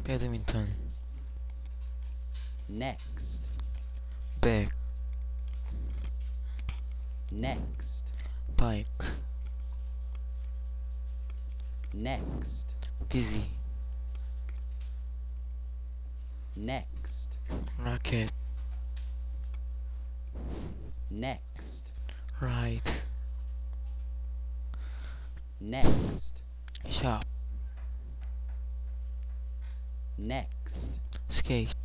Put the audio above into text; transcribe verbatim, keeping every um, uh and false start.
badminton, next, bag, next, bike, next, busy, next, racket, next, ride, next, shop, next, skate,